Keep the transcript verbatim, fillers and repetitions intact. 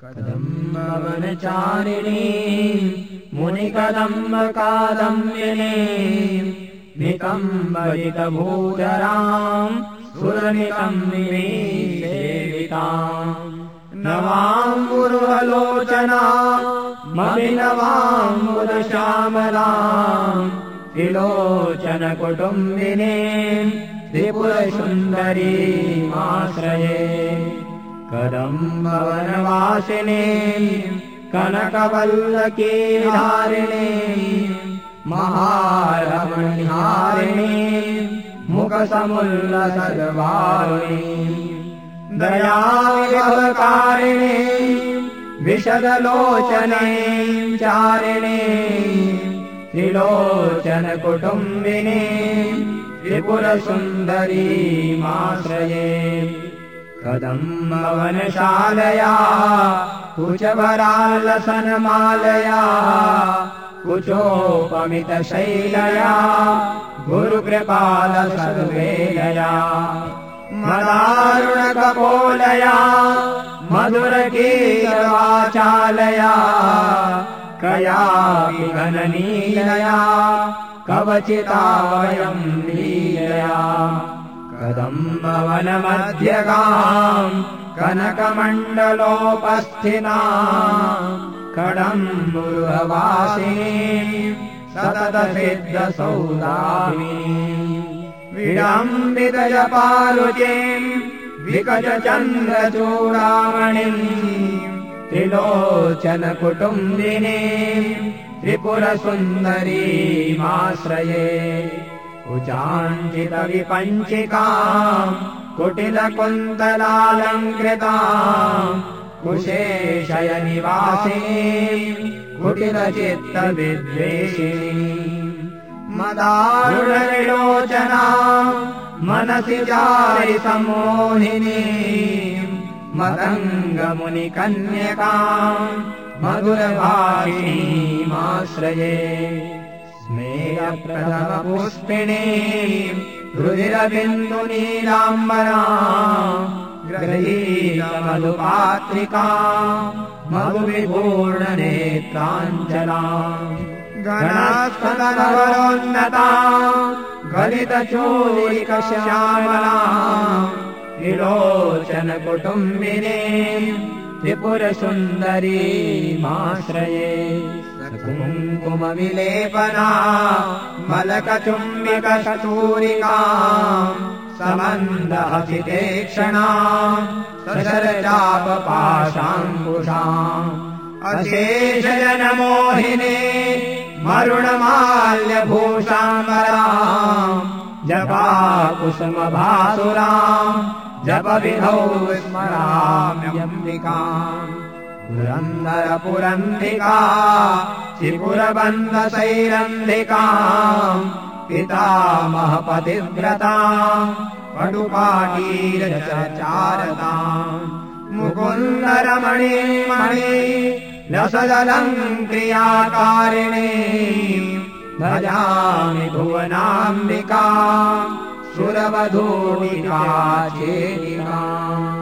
कदम्बवनचारिणी मुनिकदम्बकादम्बिनी नितम्बजितभूधराम् सुरनितम्बिनी सेविताम् नवाम्बुरुहलोचनाम् ममिनवाम्बुदश्यामलाम् त्रिलोचनकुटुम्बिनीम् त्रिपुरसुन्दरीमाश्रये कदम्बवनवासिनीम् कनकवल्लकीधारिणीम् महारमणीहारिणीम् मुखसमुल्लसद्भाविनीम् दयाविभवकारिणीम् विशदलोचनीम् चारिणीम् त्रिलोचनकुटुम्बिनीम् त्रिपुरसुन्दरीमाश्रये कदम्बवनशालया कुचभरालसनमालया कुचोपमितशैलया गुरुकृपालसद्वेलया मदारुणकपोलया मधुरगीतवाचालया कयापि घननीलया कवचिता वयं लीलया कदम्बवनमध्यगाम् कनकमण्डलोपस्थिताम् कडम्बुरुहवासिनीम् सततसिद्धसौदामिनीम् विडम्बितजपारुचिम् विकटचन्द्रचूडामणिम् त्रिलोचनकुटुम्बिनीम् त्रिपुरसुन्दरीमाश्रये कुचाञ्चितविपञ्चिकाम् कुटिलकुन्तलालङ्कृताम् कुशेशयनिवासिनीम् कुटिलचित्तविद्वेषिणीम् मदारुणविलोचनाम् मनसि चारिसम्मोहिनीम् मतङ्गमुनिकन्यकाम् मधुरभाषिणीमाश्रये स्मेरप्रथमपुष्पिणीम् रुधिरबिन्दुनीलाम्बराम् गृहीतमधुपात्रिकाम् मधुविपूर्णनेत्राञ्जलाम् गणास्तनवरोन्नताम् गलितचूलिकश्यामलाम् त्रिलोचनकुटुम्बिनीम् त्रिपुरसुन्दरीमाश्रये कुङ्कुमविलेपना मलकचुम्बिकस्तूरिकाम् समन्दहसितेक्षणाम् सशरचापपाशाङ्कुशाम् अशेषजनमोहिनी मरुणमाल्यभूषाम्बराम् जपाकुसुमभासुराम् जपविधौ स्मराम्यम्बिकाम् पुरन्दरपुरन्धिका त्रिपुरबन्धसैरन्धिकाम् पितामहपतिव्रताम् पटुपाटीरचारताम् मुकुन्दरमणिमणि लसदलङ्क्रियाकारिणीम् भजामि भुवनाम्बिकाम् सुरवधूमिका चेतिकाम्।